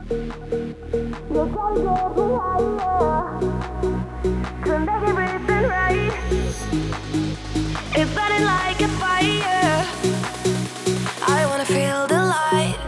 You're trying to get me higher to make everything right. It's burning like a fire. I wanna feel the light.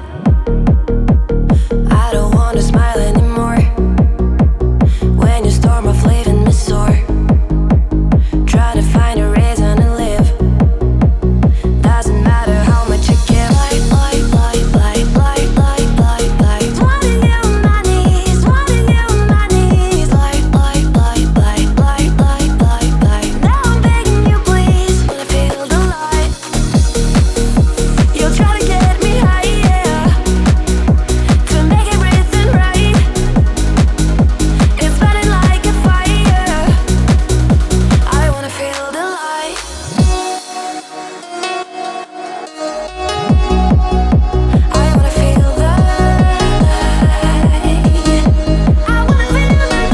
I don't wanna smile anymore when you storm off leaving me sore. Trying to find a reason to live. Doesn't matter how much you give. Light, light, light, light, light, light, light, light. Wanting you on my knees, wanting you on my knees. Light, light, light, light, light, light, light, light. Now I'm begging you, please. Wanna feel the light. You'll try to get me higher to make everything right. It's burning like a fire. I wanna feel the light. I wanna feel the light. I wanna feel the light.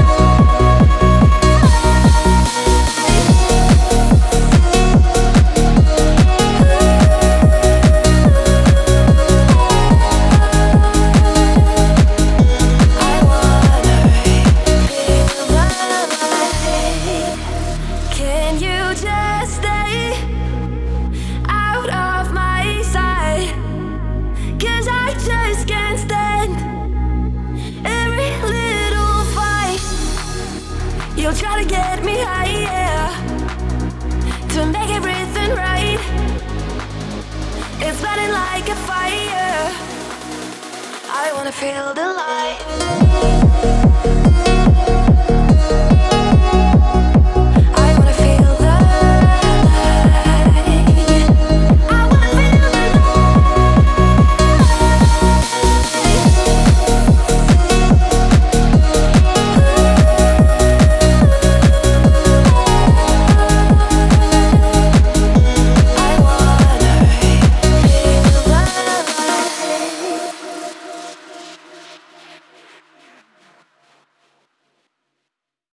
I wanna feel the light. Can you just stay out of my sight? 'Cause I just can't stand every little fight. You'll try to get me higher to make everything right. It's burning like a fire. I wanna feel the light.